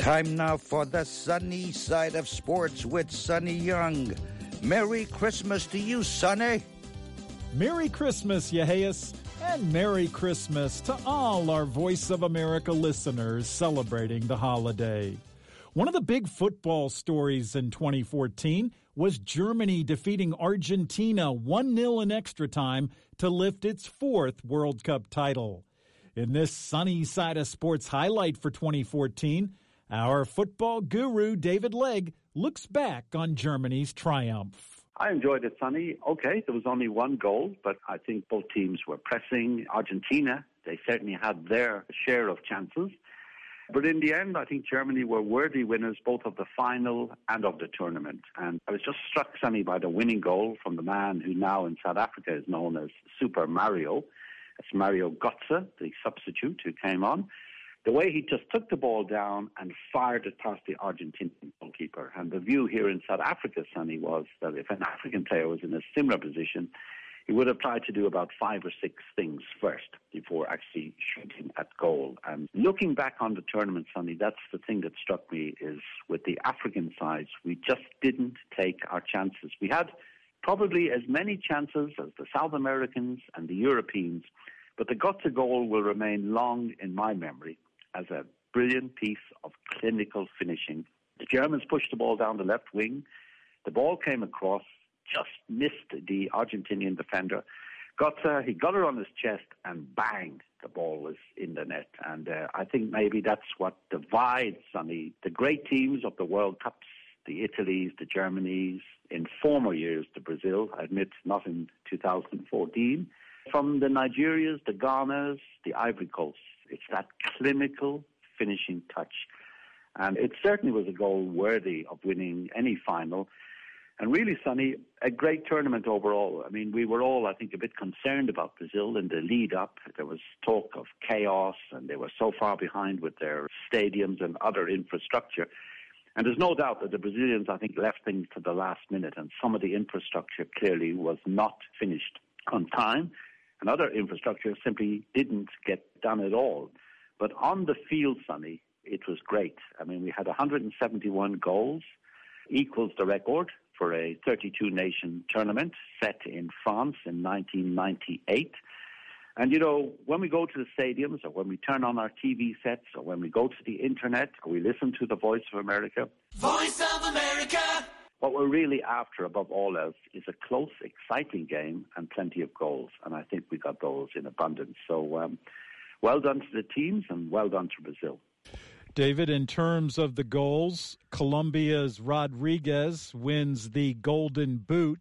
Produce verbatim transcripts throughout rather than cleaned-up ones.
Time now for the sunny side of sports with Sonny Young. Merry Christmas to you, Sonny. Merry Christmas, Yeheus, and Merry Christmas to all our Voice of America listeners celebrating the holiday. One of the big football stories in twenty fourteen was Germany defeating Argentina one nil in extra time to lift its fourth World Cup title. In this sunny side of sports highlight for twenty fourteen, our football guru, David Legg, looks back on Germany's triumph. I enjoyed it, Sonny. Okay, there was only one goal, but I think both teams were pressing. Argentina, they certainly had their share of chances. But in the end, I think Germany were worthy winners both of the final and of the tournament. And I was just struck, Sonny, by the winning goal from the man who now in South Africa is known as Super Mario. It's Mario Götze, the substitute who came on. The way he just took the ball down and fired it past the Argentinian goalkeeper. And the view here in South Africa, Sonny, was that if an African player was in a similar position, he would have tried to do about five or six things first before actually shooting at goal. And looking back on the tournament, Sonny, that's the thing that struck me is with the African sides, we just didn't take our chances. We had probably as many chances as the South Americans and the Europeans, but the Götze goal will remain long in my memory as a brilliant piece of clinical finishing. The Germans pushed the ball down the left wing. The ball came across, just missed the Argentinian defender. Götze, he got her on his chest, and bang, the ball was in the net. And uh, I think maybe that's what divides, Sonny, the great teams of the World Cups, the Italys, the Germanys, in former years, the Brazil, I admit, not in two thousand fourteen, from the Nigerias, the Ghanas, the Ivory Coast. It's that clinical finishing touch. And it certainly was a goal worthy of winning any final. And really, Sonny, a great tournament overall. I mean, we were all, I think, a bit concerned about Brazil in the lead-up. There was talk of chaos, and they were so far behind with their stadiums and other infrastructure. And there's no doubt that the Brazilians, I think, left things to the last minute, and some of the infrastructure clearly was not finished on time. And other infrastructure simply didn't get done at all. But on the field, Sonny, it was great. I mean, we had one hundred seventy-one goals, equals the record for a thirty-two nation tournament set in France in nineteen ninety-eight. And, you know, when we go to the stadiums or when we turn on our T V sets or when we go to the Internet or we listen to the Voice of America. Voice of America! What we're really after, above all else, is a close, exciting game and plenty of goals. And I think we got those in abundance. So um, well done to the teams and well done to Brazil. David, in terms of the goals, Colombia's Rodriguez wins the Golden Boot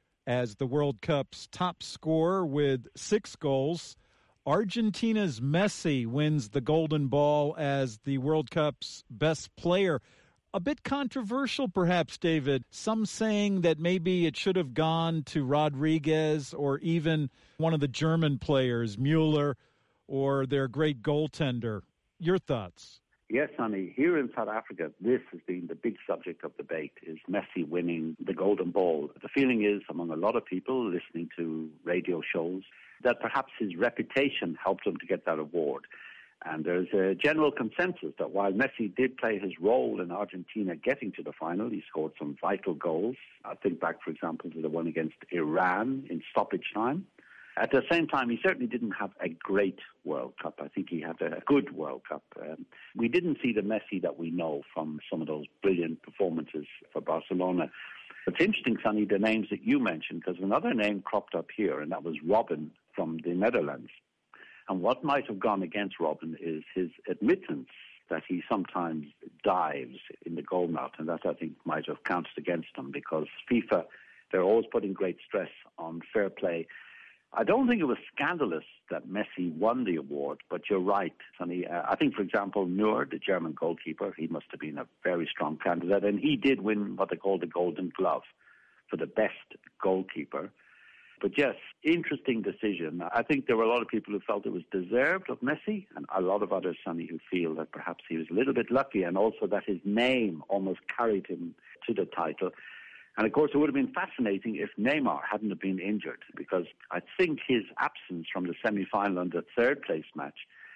as the World Cup's top scorer with six goals. Argentina's Messi wins the Golden Ball as the World Cup's best player. A bit controversial, perhaps, David. Some saying that maybe it should have gone to Rodriguez or even one of the German players, Mueller, or their great goaltender. Your thoughts? Yes, Sonny. Here in South Africa, this has been the big subject of debate, is Messi winning the Golden Ball. The feeling is, among a lot of people listening to radio shows, that perhaps his reputation helped him to get that award. And there's a general consensus that while Messi did play his role in Argentina getting to the final, he scored some vital goals. I think back, for example, to the one against Iran in stoppage time. At the same time, he certainly didn't have a great World Cup. I think he had a good World Cup. Um, we didn't see the Messi that we know from some of those brilliant performances for Barcelona. It's interesting, Sonny, the names that you mentioned, because another name cropped up here, and that was Robben from the Netherlands. And what might have gone against Robben is his admittance that he sometimes dives in the goal mouth, and that, I think, might have counted against him because FIFA, they're always putting great stress on fair play. I don't think it was scandalous that Messi won the award, but you're right, Sonny. Uh, I think, for example, Neuer, the German goalkeeper, he must have been a very strong candidate, and he did win what they call the Golden Glove for the best goalkeeper. But yes, interesting decision. I think there were a lot of people who felt it was deserved of Messi, and a lot of others, Sonny, who feel that perhaps he was a little bit lucky, and also that his name almost carried him to the title. And of course, it would have been fascinating if Neymar hadn't have been injured, because I think his absence from the semi-final and the third place match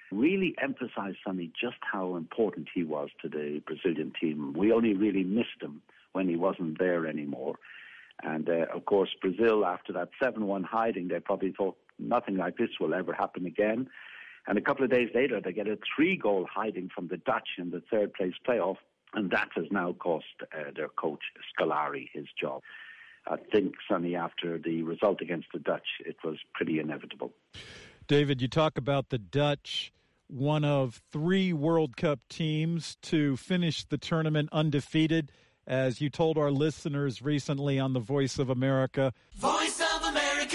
really emphasized, Sonny, just how important he was to the Brazilian team. We only really missed him when he wasn't there anymore. And, uh, of course, Brazil, after that seven one hiding, they probably thought nothing like this will ever happen again. And a couple of days later, they get a three-goal hiding from the Dutch in the third-place playoff, and that has now cost uh, their coach, Scolari, his job. I think, Sonny, after the result against the Dutch, it was pretty inevitable. David, you talk about the Dutch, one of three World Cup teams to finish the tournament undefeated. As you told our listeners recently on the Voice of America. Voice of America!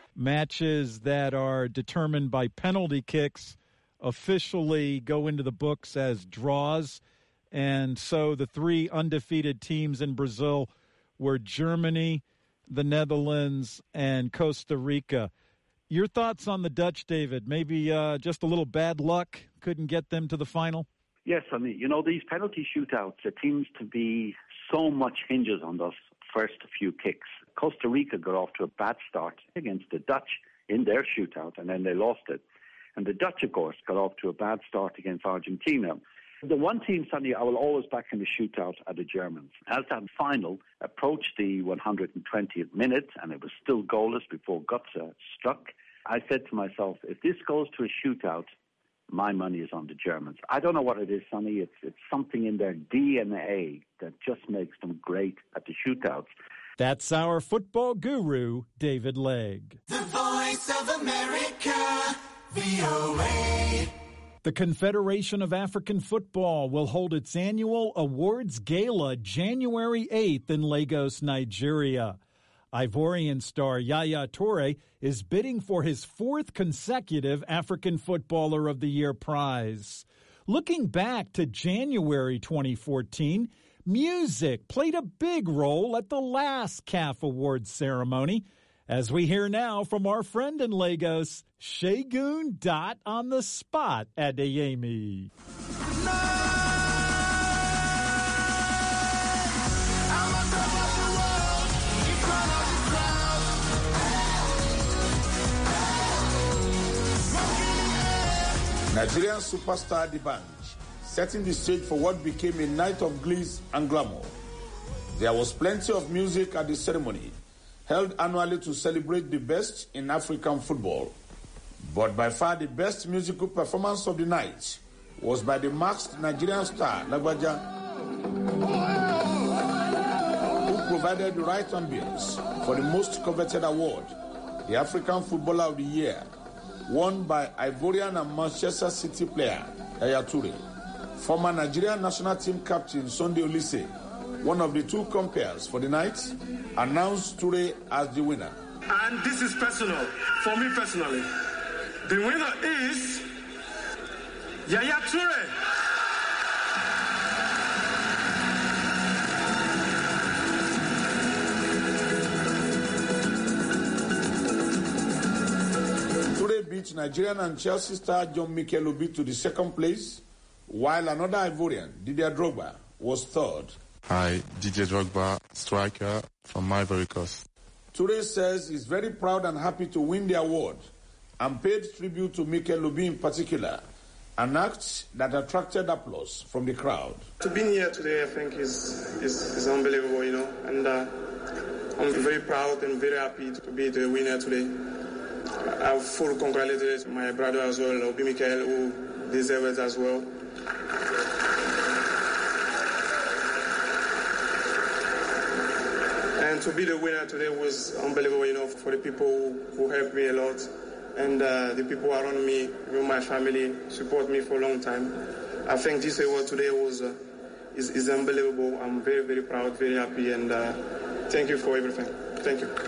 Matches that are determined by penalty kicks officially go into the books as draws. And so the three undefeated teams in Brazil were Germany, the Netherlands, and Costa Rica. Your thoughts on the Dutch, David? Maybe uh, just a little bad luck couldn't get them to the final? Yes, I mean, you know, these penalty shootouts, it seems to be so much hinges on those first few kicks. Costa Rica got off to a bad start against the Dutch in their shootout, and then they lost it. And the Dutch, of course, got off to a bad start against Argentina. The one team, Sonny, I will always back in the shootout are the Germans. As that final approached the one hundred twentieth minute, and it was still goalless before Götze struck, I said to myself, if this goes to a shootout, my money is on the Germans. I don't know what it is, Sonny. It's, it's something in their D N A that just makes them great at the shootouts. That's our football guru, David Legg. The Voice of America, V O A. The Confederation of African Football will hold its annual awards gala January eighth in Lagos, Nigeria. Ivorian star Yaya Toure is bidding for his fourth consecutive African Footballer of the Year prize. Looking back to January twenty fourteen, music played a big role at the last C A F Awards ceremony. As we hear now from our friend in Lagos, Segun Dot on the spot at Adeyemi. Nigerian superstar D'banj, setting the stage for what became a night of glitz and glamour. There was plenty of music at the ceremony, held annually to celebrate the best in African football. But by far the best musical performance of the night was by the masked Nigerian star, Lagbaja, who provided the right ambience for the most coveted award, the African Footballer of the Year, won by Ivorian and Manchester City player Yaya Toure. Former Nigerian national team captain Sunday Olise, one of the two compeers for the night, announced Toure as the winner. And this is personal, for me personally. The winner is Yaya Toure. Toure beat Nigerian and Chelsea star John Mikel Obi to the second place, while another Ivorian, Didier Drogba, was third. Hi, Didier Drogba, striker from Ivory Coast. Toure says he's very proud and happy to win the award and paid tribute to Mikel Obi in particular, an act that attracted applause from the crowd. To be here today, I think, is is, is unbelievable, you know, and uh, I'm very proud and very happy to be the winner today. I have full congratulations my brother as well, Obi Mikel, who deserves it as well. And to be the winner today was unbelievable, you know, for the people who helped me a lot. And uh, the people around me, even my family, support me for a long time. I think this award today was uh, is, is unbelievable. I'm very, very proud, very happy, and uh, thank you for everything. Thank you.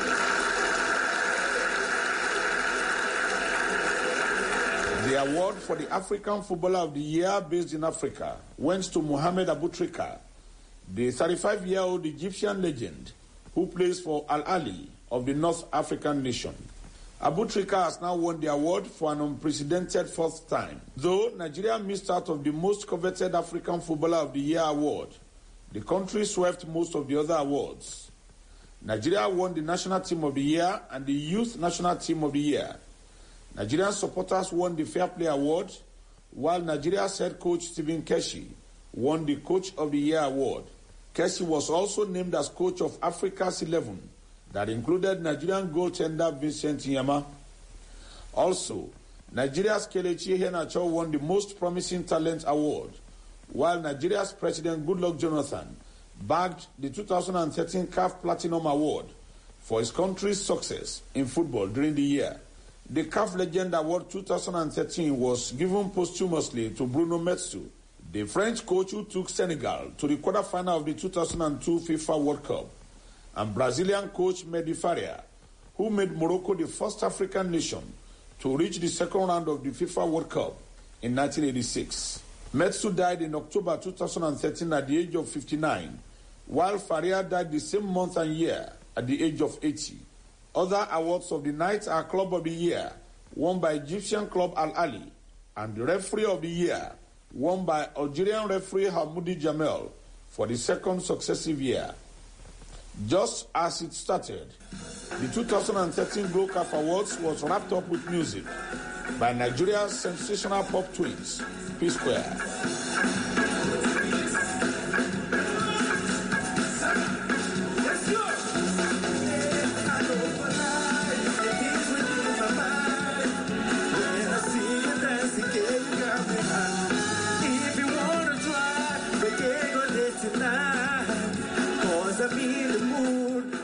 The award for the African Footballer of the Year based in Africa went to Mohamed Aboutrika, the thirty-five-year-old Egyptian legend who plays for Al Ahly of the North African nation. Aboutrika has now won the award for an unprecedented fourth time. Though Nigeria missed out of the most coveted African Footballer of the Year award, the country swept most of the other awards. Nigeria won the National Team of the Year and the Youth National Team of the Year. Nigerian supporters won the Fair Play Award, while Nigeria's head coach Stephen Keshi won the Coach of the Year award. Keshi was also named as coach of Africa's eleven, that included Nigerian goaltender Vincent Nyama. Also, Nigeria's Kelechi Iheanacho won the Most Promising Talent award, while Nigeria's President Goodluck Jonathan bagged the two thousand thirteen C A F Platinum Award for his country's success in football during the year. The C A F Legend Award two thousand thirteen was given posthumously to Bruno Metsu, the French coach who took Senegal to the quarterfinal of the two thousand two FIFA World Cup, and Brazilian coach Medi Faria, who made Morocco the first African nation to reach the second round of the FIFA World Cup in nineteen eighty-six. Metsu died in October two thousand thirteen at the age of fifty-nine, while Faria died the same month and year at the age of eighty. Other awards of the night are Club of the Year, won by Egyptian club Al Ahly, and the Referee of the Year, won by Algerian referee Hamoudi Jamel for the second successive year. Just as it started, the two thousand thirteen Glow C A F Awards was wrapped up with music by Nigeria's sensational pop twins, P-Square.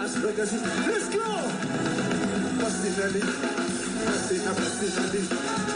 Let's go! What's the